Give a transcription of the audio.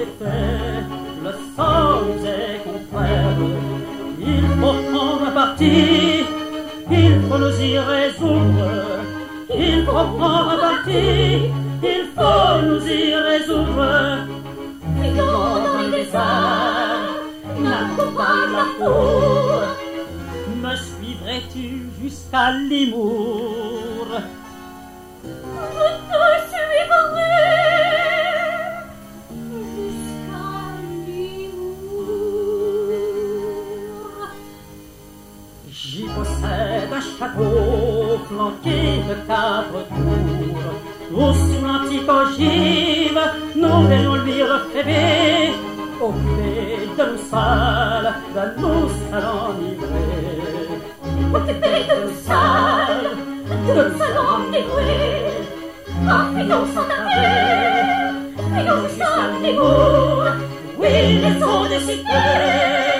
effet, le sang nous est contraire. Il faut prendre un parti, il faut nous y résoudre. Il faut prendre un parti, il faut nous y résoudre. Fuyons dans les déserts, n'accompagne la foule. Me suivrais-tu jusqu'à Limour? Je te suivrai jusqu'à Limour. J'y possède un château flanqué de 4 tours, où sous l'antique ogive nous verrons lui rêver, occupés de nos salles, de nos salons enivrés. Occupés de nos salles, de nos salons enivrés. Ah, fuyons sans tarder, fuyons jusqu'à Limour. Oui, les eaux des cités.